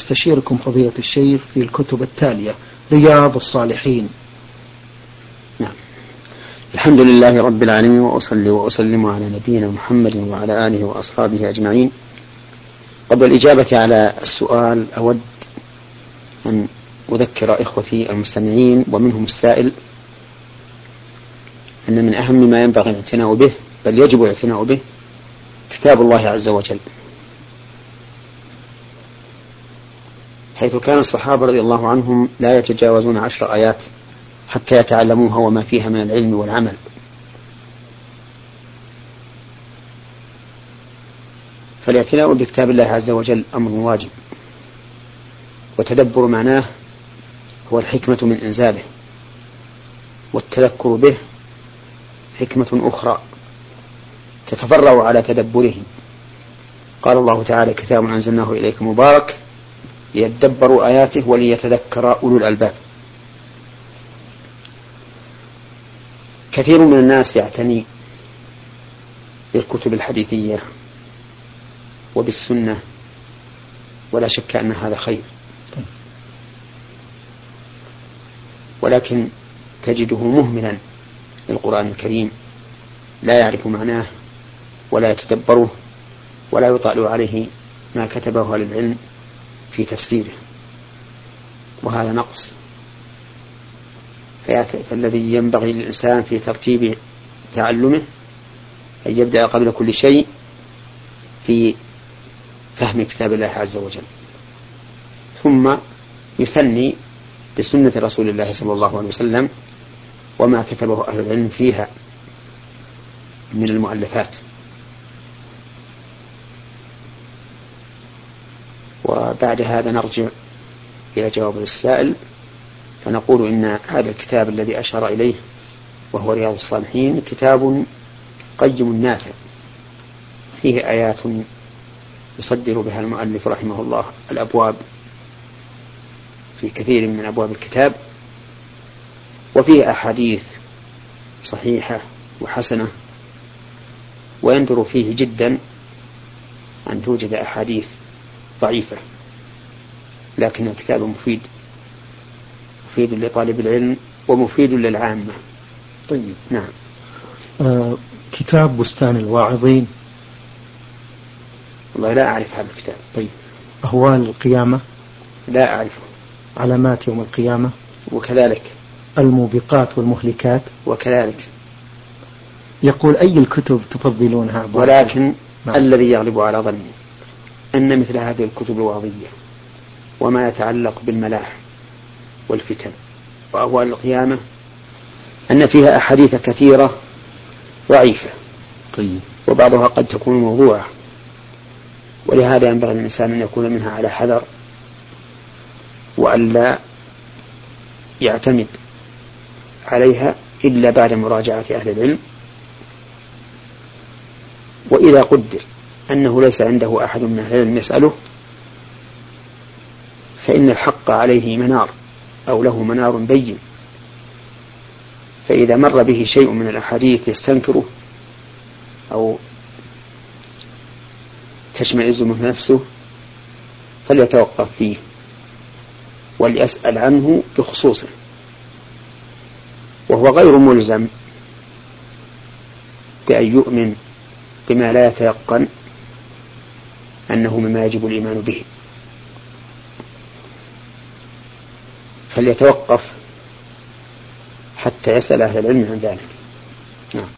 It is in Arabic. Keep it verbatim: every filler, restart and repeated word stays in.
نستشيركم فضيلة الشيخ في الكتب التالية: رياض الصالحين. نعم. الحمد لله رب العالمين، وأصلي وأسلم على نبينا محمد وعلى آله وأصحابه أجمعين. قبل الإجابة على السؤال أود أن أذكر إخوتي المستمعين ومنهم السائل أن من أهم ما ينبغي الاعتناء به، بل يجب الاعتناء به، كتاب الله عز وجل، حيث كان الصحابة رضي الله عنهم لا يتجاوزون عشر آيات حتى يتعلموها وما فيها من العلم والعمل. فالاعتناء بكتاب الله عز وجل أمر واجب، وتدبر معناه هو الحكمة من إنزاله، والتذكر به حكمة أخرى تتفرع على تدبره. قال الله تعالى: كتاب أنزلناه إليك مبارك ليدبروا آياته وليتذكر أولو الألباب. كثير من الناس يعتني بالكتب الحديثية وبالسنة، ولا شك أن هذا خير، ولكن تجده مهملا للقرآن الكريم، لا يعرف معناه ولا يتدبره ولا يطالع عليه ما كتبه أهل العلم في تفسيره، وهذا نقص. فالذي ينبغي للإنسان في ترتيب تعلمه أن يبدأ قبل كل شيء في فهم كتاب الله عز وجل، ثم يثني بسنة رسول الله صلى الله عليه وسلم وما كتبه أهل العلم فيها من المؤلفات. وبعد هذا نرجع إلى جواب السائل، فنقول إن هذا الكتاب الذي أشار إليه وهو رياض الصالحين كتاب قيم نافع، فيه آيات يصدر بها المؤلف رحمه الله الأبواب في كثير من أبواب الكتاب، وفيه أحاديث صحيحة وحسنة، ويندر فيه جدا أن توجد أحاديث ضعيفة، لكن الكتاب مفيد، مفيد لطالب العلم ومفيد للعامة. طيب. نعم. آه كتاب بستان الواعظين. والله لا أعرف هذا الكتاب. طيب. أهوال القيامة. لا أعرفه. علامات يوم القيامة. وكذلك. الموبقات والمهلكات. وكذلك. يقول: أي الكتب تفضلونها؟ ولكن نعم. الذي يغلب على ظني أن مثل هذه الكتب الوعظية وما يتعلق بالملاح والفتن وأهوال القيامة أن فيها أحاديث كثيرة ضعيفة. طيب. وبعضها قد تكون موضوعة، ولهذا ينبغي الإنسان أن يكون منها على حذر، وأن لا يعتمد عليها إلا بعد مراجعة أهل العلم. وإذا قدر أنه ليس عنده أحد من أهل العلم يسأله، فإن الحق عليه منار أو له منار بين، فإذا مر به شيء من الأحاديث يستنكره أو تشمئز منه نفسه فليتوقف فيه وليسأل عنه بخصوصه، وهو غير ملزم بأن يؤمن بما لا يتيقن أنه مما يجب الإيمان به، فليتوقف حتى يسأل أهل العلم عن ذلك.